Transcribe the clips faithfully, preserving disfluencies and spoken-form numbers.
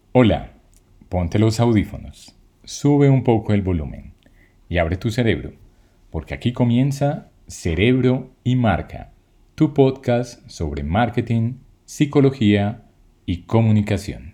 Hola, ponte los audífonos, sube un poco el volumen y abre tu cerebro, porque aquí comienza Cerebro y Marca, tu podcast sobre marketing, psicología y comunicación.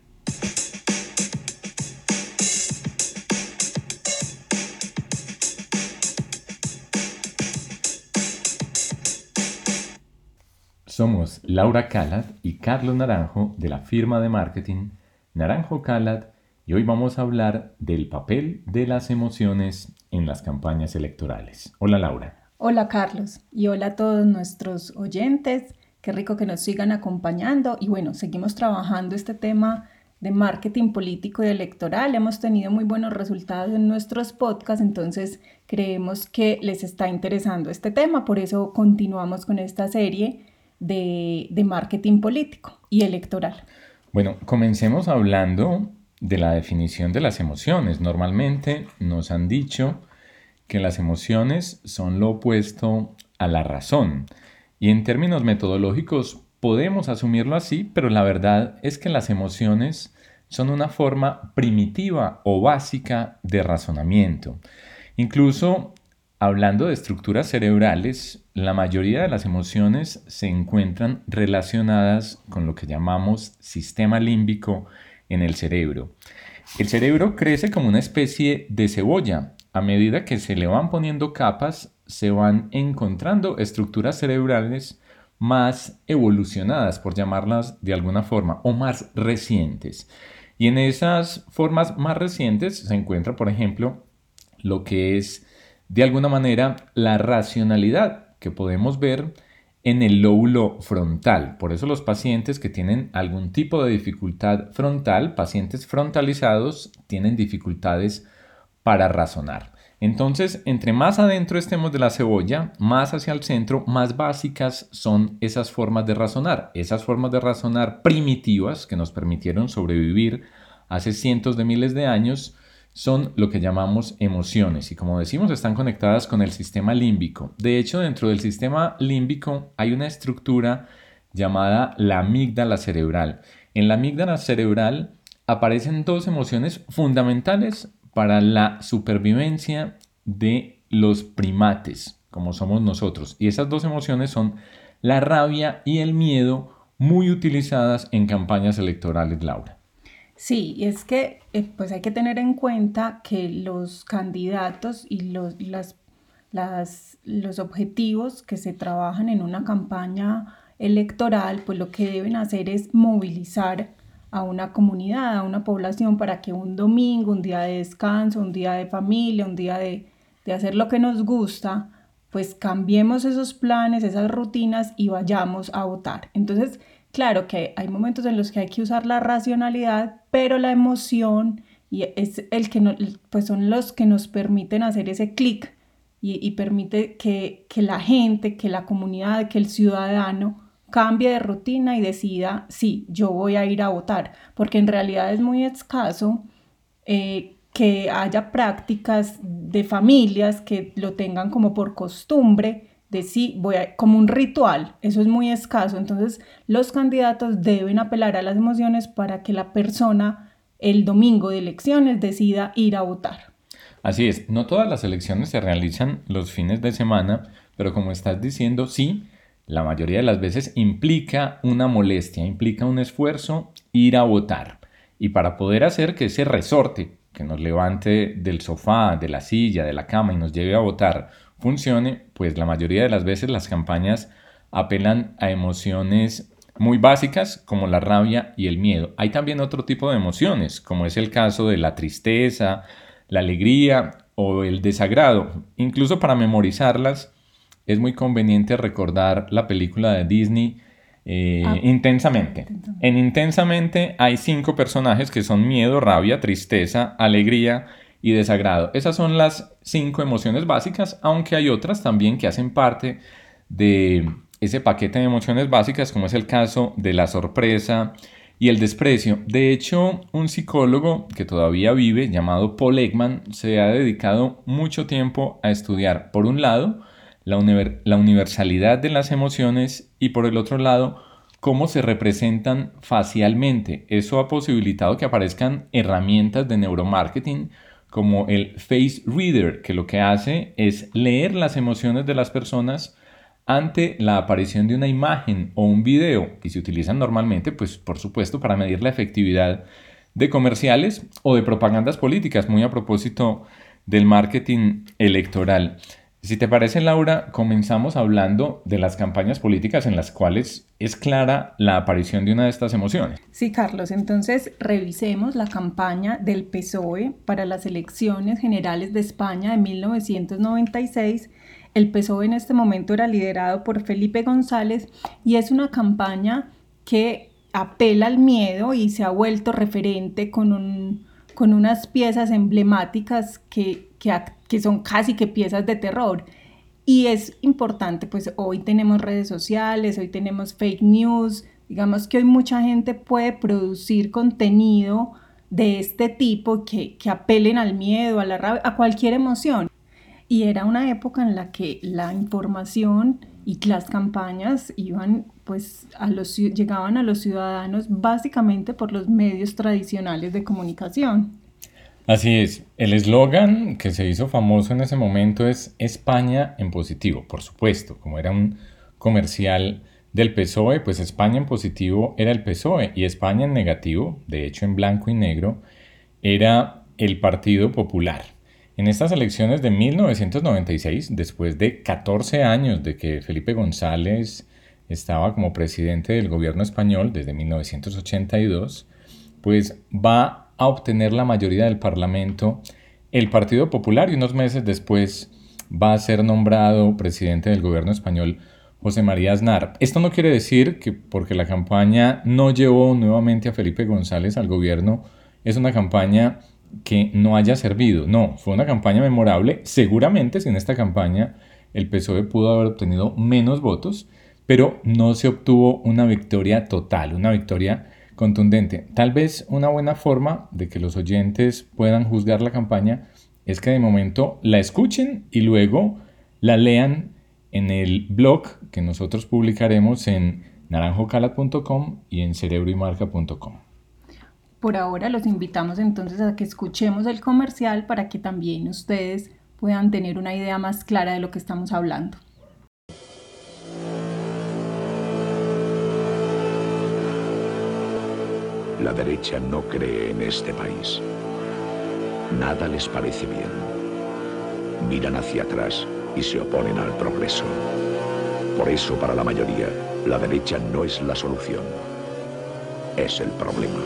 Somos Laura Calat y Carlos Naranjo de la firma de marketing Naranjo Calat y hoy vamos a hablar del papel de las emociones en las campañas electorales. Hola Laura. Hola Carlos y hola a todos nuestros oyentes. Qué rico que nos sigan acompañando y bueno, seguimos trabajando este tema de marketing político y electoral. Hemos tenido muy buenos resultados en nuestros podcasts, entonces creemos que les está interesando este tema, por eso continuamos con esta serie de, de marketing político y electoral. Bueno, comencemos hablando de la definición de las emociones. Normalmente nos han dicho que las emociones son lo opuesto a la razón. Y en términos metodológicos podemos asumirlo así, pero la verdad es que las emociones son una forma primitiva o básica de razonamiento. Incluso hablando de estructuras cerebrales, la mayoría de las emociones se encuentran relacionadas con lo que llamamos sistema límbico en el cerebro. El cerebro crece como una especie de cebolla. A medida que se le van poniendo capas, se van encontrando estructuras cerebrales más evolucionadas, por llamarlas de alguna forma, o más recientes. Y en esas formas más recientes se encuentra, por ejemplo, lo que es de alguna manera la racionalidad que podemos ver en el lóbulo frontal. Por eso los pacientes que tienen algún tipo de dificultad frontal, pacientes frontalizados, tienen dificultades para razonar. Entonces, entre más adentro estemos de la cebolla, más hacia el centro, más básicas son esas formas de razonar. Esas formas de razonar primitivas que nos permitieron sobrevivir hace cientos de miles de años son lo que llamamos emociones y como decimos están conectadas con el sistema límbico. De hecho, dentro del sistema límbico hay una estructura llamada la amígdala cerebral. En la amígdala cerebral aparecen dos emociones fundamentales para la supervivencia de los primates, como somos nosotros. Y esas dos emociones son la rabia y el miedo, muy utilizadas en campañas electorales, Laura. Sí, y es que eh, pues hay que tener en cuenta que los candidatos y los, las, las, los objetivos que se trabajan en una campaña electoral, pues lo que deben hacer es movilizar a una comunidad, a una población para que un domingo, un día de descanso, un día de familia, un día de, de hacer lo que nos gusta, pues cambiemos esos planes, esas rutinas y vayamos a votar. Entonces, claro que hay momentos en los que hay que usar la racionalidad, pero la emoción y es el que no, pues son los que nos permiten hacer ese clic y, y permite que, que la gente, que la comunidad, que el ciudadano cambie de rutina y decida, sí, yo voy a ir a votar, porque en realidad es muy escaso eh, que haya prácticas de familias que lo tengan como por costumbre de sí, voy a, como un ritual, eso es muy escaso. Entonces, los candidatos deben apelar a las emociones para que la persona el domingo de elecciones decida ir a votar. Así es, no todas las elecciones se realizan los fines de semana, pero como estás diciendo, sí, la mayoría de las veces implica una molestia, implica un esfuerzo ir a votar. Y para poder hacer que ese resorte que nos levante del sofá, de la silla, de la cama y nos lleve a votar funcione, pues la mayoría de las veces las campañas apelan a emociones muy básicas como la rabia y el miedo. Hay también otro tipo de emociones, como es el caso de la tristeza, la alegría o el desagrado. Incluso para memorizarlas es muy conveniente recordar la película de Disney eh, Ah, Intensamente. En Intensamente hay cinco personajes que son miedo, rabia, tristeza, alegría y desagrado. Esas son las cinco emociones básicas, aunque hay otras también que hacen parte de ese paquete de emociones básicas, como es el caso de la sorpresa y el desprecio. De hecho, un psicólogo que todavía vive, llamado Paul Ekman, se ha dedicado mucho tiempo a estudiar, por un lado, la, univer- la universalidad de las emociones y por el otro lado, cómo se representan facialmente. Eso ha posibilitado que aparezcan herramientas de neuromarketing como el Face Reader, que lo que hace es leer las emociones de las personas ante la aparición de una imagen o un video, y se utilizan normalmente, pues por supuesto, para medir la efectividad de comerciales o de propagandas políticas, muy a propósito del marketing electoral. Si te parece, Laura, comenzamos hablando de las campañas políticas en las cuales es clara la aparición de una de estas emociones. Sí, Carlos, entonces revisemos la campaña del P S O E para las elecciones generales de España de mil novecientos noventa y seis. El P S O E en este momento era liderado por Felipe González y es una campaña que apela al miedo y se ha vuelto referente con, un, con unas piezas emblemáticas que, que, que son casi que piezas de terror. Y es importante, pues hoy tenemos redes sociales, hoy tenemos fake news, digamos que hoy mucha gente puede producir contenido de este tipo que, que apelen al miedo, a la rabia, a cualquier emoción. Y era una época en la que la información y las campañas iban, pues, a los, llegaban a los ciudadanos básicamente por los medios tradicionales de comunicación. Así es, el eslogan que se hizo famoso en ese momento es España en positivo, por supuesto, como era un comercial del P S O E, pues España en positivo era el P S O E y España en negativo, de hecho en blanco y negro, era el Partido Popular. En estas elecciones de mil novecientos noventa y seis, después de catorce años de que Felipe González estaba como presidente del gobierno español desde mil novecientos ochenta y dos, pues va a obtener la mayoría del Parlamento el Partido Popular y unos meses después va a ser nombrado presidente del gobierno español José María Aznar. Esto no quiere decir que porque la campaña no llevó nuevamente a Felipe González al gobierno, es una campaña que no haya servido. No, fue una campaña memorable. Seguramente sin esta campaña el P S O E pudo haber obtenido menos votos, pero no se obtuvo una victoria total, una victoria contundente. Tal vez una buena forma de que los oyentes puedan juzgar la campaña es que de momento la escuchen y luego la lean en el blog que nosotros publicaremos en naranjocalat punto com y en cerebroymarca punto com. Por ahora los invitamos entonces a que escuchemos el comercial para que también ustedes puedan tener una idea más clara de lo que estamos hablando. La derecha no cree en este país. Nada les parece bien. Miran hacia atrás y se oponen al progreso. Por eso, para la mayoría, la derecha no es la solución. Es el problema.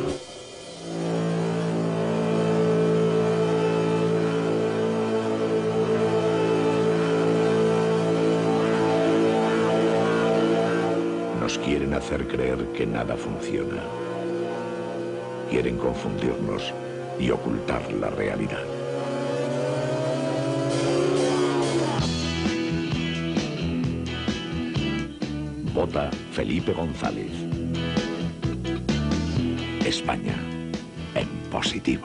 Nos quieren hacer creer que nada funciona. Quieren confundirnos y ocultar la realidad. Vota Felipe González. España en positivo.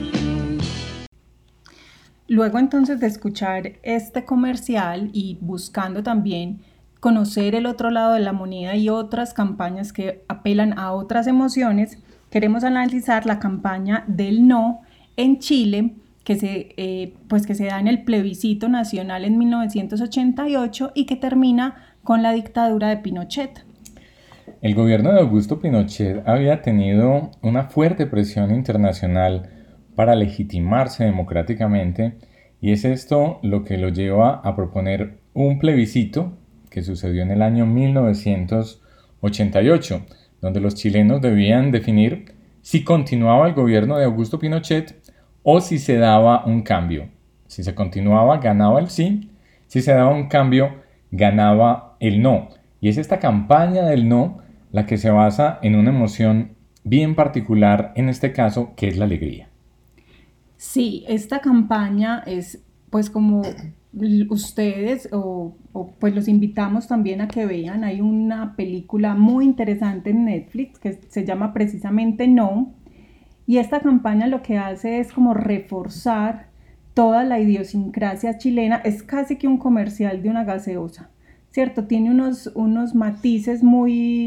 Luego entonces de escuchar este comercial y buscando también conocer el otro lado de la moneda y otras campañas que apelan a otras emociones, queremos analizar la campaña del no en Chile, que se, eh, pues que se da en el plebiscito nacional en mil novecientos ochenta y ocho y que termina con la dictadura de Pinochet. El gobierno de Augusto Pinochet había tenido una fuerte presión internacional para legitimarse democráticamente y es esto lo que lo lleva a proponer un plebiscito que sucedió en el año mil novecientos ochenta y ocho, donde los chilenos debían definir si continuaba el gobierno de Augusto Pinochet o si se daba un cambio. Si se continuaba, ganaba el sí. Si se daba un cambio, ganaba el no. Y es esta campaña del no la que se basa en una emoción bien particular, en este caso, que es la alegría. Sí, esta campaña es pues como ustedes o, o pues los invitamos también a que vean, hay una película muy interesante en Netflix que se llama precisamente No, y esta campaña lo que hace es como reforzar toda la idiosincrasia chilena, es casi que un comercial de una gaseosa, ¿cierto? Tiene unos, unos matices muy,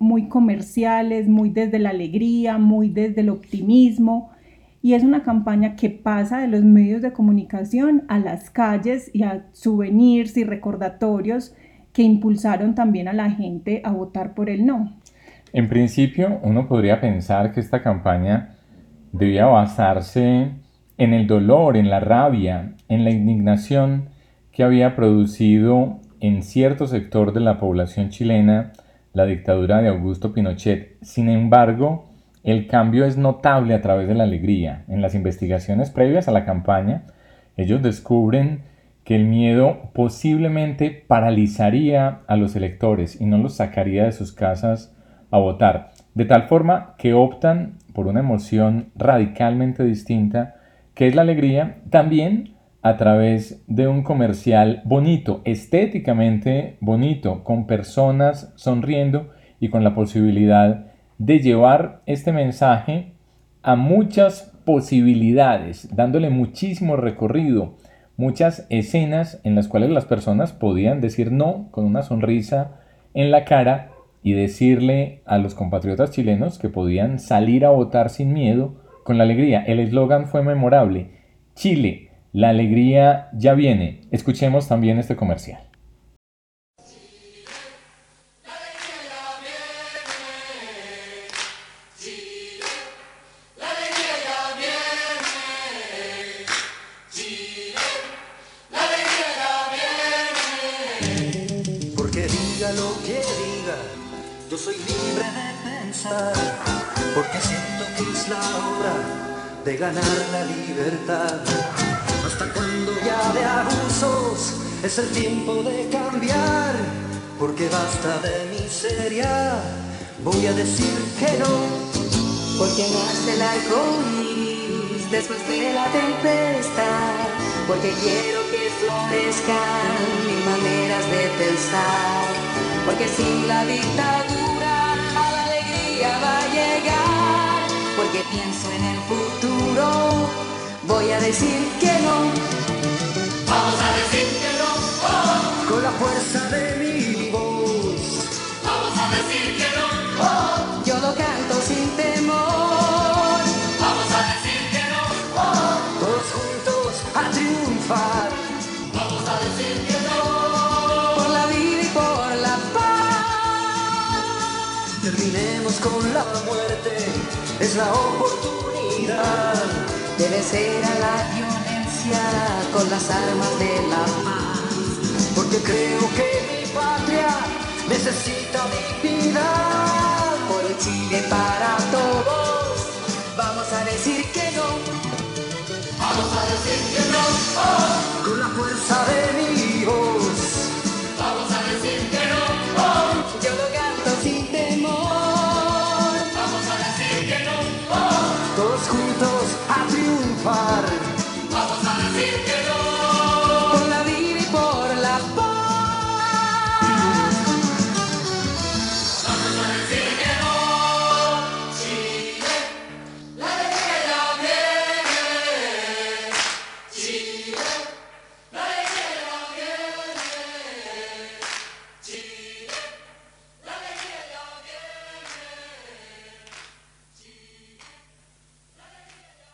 muy comerciales, muy desde la alegría, muy desde el optimismo. Y es una campaña que pasa de los medios de comunicación a las calles y a souvenirs y recordatorios que impulsaron también a la gente a votar por el no. En principio, uno podría pensar que esta campaña debía basarse en el dolor, en la rabia, en la indignación que había producido en cierto sector de la población chilena la dictadura de Augusto Pinochet. Sin embargo, el cambio es notable a través de la alegría. En las investigaciones previas a la campaña, ellos descubren que el miedo posiblemente paralizaría a los electores y no los sacaría de sus casas a votar, de tal forma que optan por una emoción radicalmente distinta, que es la alegría, también a través de un comercial bonito, estéticamente bonito, con personas sonriendo y con la posibilidad de llevar este mensaje a muchas posibilidades, dándole muchísimo recorrido, muchas escenas en las cuales las personas podían decir no con una sonrisa en la cara y decirle a los compatriotas chilenos que podían salir a votar sin miedo, con la alegría. El eslogan fue memorable: Chile, la alegría ya viene. Escuchemos también este comercial. Yo soy libre de pensar, porque siento que es la hora de ganar la libertad. Hasta cuando ya de abusos es el tiempo de cambiar, porque basta de miseria, voy a decir que no. Porque nace el arco iris después de la tempestad, porque quiero que florezcan mil maneras de pensar, porque sin la dictadura la alegría va a llegar, porque pienso en el futuro, voy a decir que no. Vamos a decir que no, oh, con la fuerza de mi voz. Vamos a decir que no, oh, yo lo canto sin temor. Vamos a decir que no, oh, todos juntos a triunfar. Vamos a decir que no, por la vida y por la paz. Terminemos con la muerte, es la oportunidad. Debe ser a la violencia con las armas de la paz, porque creo que mi patria necesita dignidad. Por el Chile para todos, vamos a decir que no. Vamos a decir que no, oh, con la fuerza de mi voz. Vamos a decir que no, oh, yo lo canto sin temor. Vamos a decir que no, oh, todos juntos a triunfar. Vamos a decir que no, por la vida y por la paz. Vamos a decir que no, Chile, la alegría ya viene. Chile, la alegría ya viene. Chile, la alegría ya viene. Chile, la alegría ya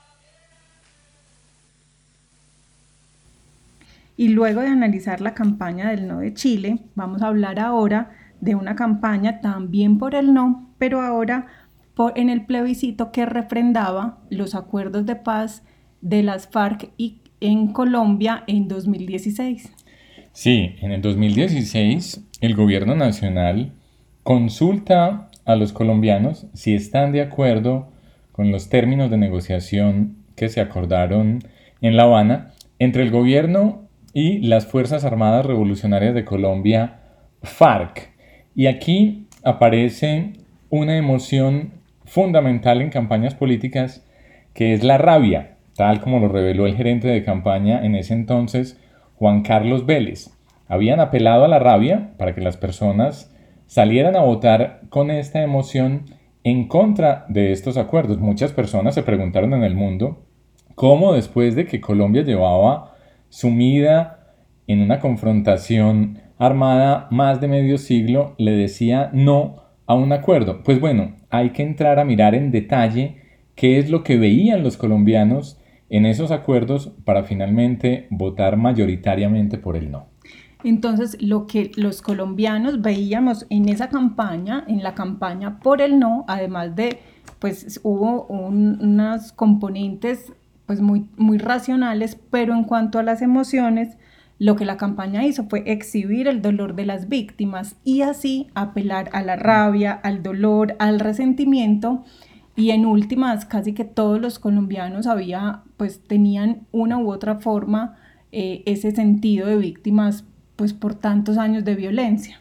viene. Y luego de analizar la campaña del no de Chile, vamos a hablar ahora de una campaña también por el no, pero ahora por, en el plebiscito que refrendaba los acuerdos de paz de las FARC y, en Colombia en dos mil dieciséis. Sí, en el dos mil dieciséis el gobierno nacional consulta a los colombianos si están de acuerdo con los términos de negociación que se acordaron en La Habana entre el gobierno y las Fuerzas Armadas Revolucionarias de Colombia, FARC. Y aquí aparece una emoción fundamental en campañas políticas, que es la rabia, tal como lo reveló el gerente de campaña en ese entonces, Juan Carlos Vélez. Habían apelado a la rabia para que las personas salieran a votar con esta emoción en contra de estos acuerdos. Muchas personas se preguntaron en el mundo cómo, después de que Colombia llevaba sumida en una confrontación armada más de medio siglo, le decía no a un acuerdo? Pues bueno, hay que entrar a mirar en detalle qué es lo que veían los colombianos en esos acuerdos para finalmente votar mayoritariamente por el no. Entonces, lo que los colombianos veíamos en esa campaña, en la campaña por el no, además de, pues hubo un, unos componentes pues muy, muy racionales, pero en cuanto a las emociones, lo que la campaña hizo fue exhibir el dolor de las víctimas y así apelar a la rabia, al dolor, al resentimiento. Y en últimas, casi que todos los colombianos había, pues tenían una u otra forma eh, ese sentido de víctimas pues por tantos años de violencia.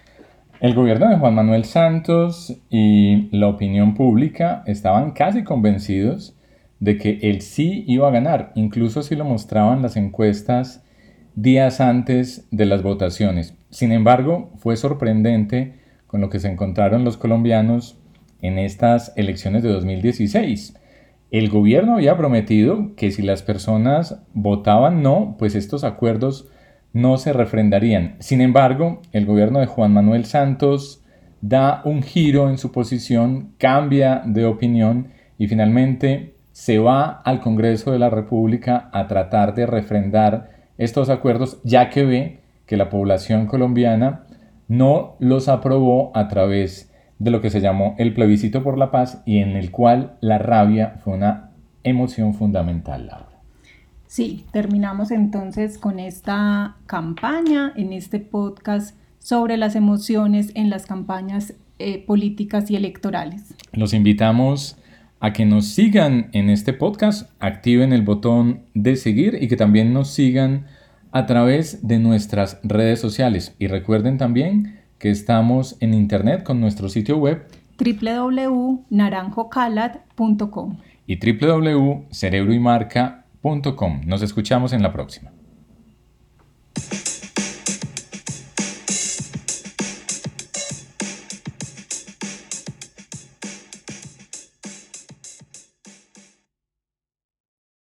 El gobierno de Juan Manuel Santos y la opinión pública estaban casi convencidos de que él sí iba a ganar, incluso si lo mostraban las encuestas días antes de las votaciones. Sin embargo, fue sorprendente con lo que se encontraron los colombianos en estas elecciones de dos mil dieciséis. El gobierno había prometido que si las personas votaban no, pues estos acuerdos no se refrendarían. Sin embargo, el gobierno de Juan Manuel Santos da un giro en su posición, cambia de opinión y finalmente se va al Congreso de la República a tratar de refrendar estos acuerdos, ya que ve que la población colombiana no los aprobó a través de lo que se llamó el plebiscito por la paz y en el cual la rabia fue una emoción fundamental, Laura. Sí, terminamos entonces con esta campaña, en este podcast sobre las emociones en las campañas eh, políticas y electorales. Los invitamos a que nos sigan en este podcast, activen el botón de seguir y que también nos sigan a través de nuestras redes sociales. Y recuerden también que estamos en internet con nuestro sitio web doble u doble u doble u punto naranjo calat punto com y doble u doble u doble u punto cerebro y marca punto com. Nos escuchamos en la próxima.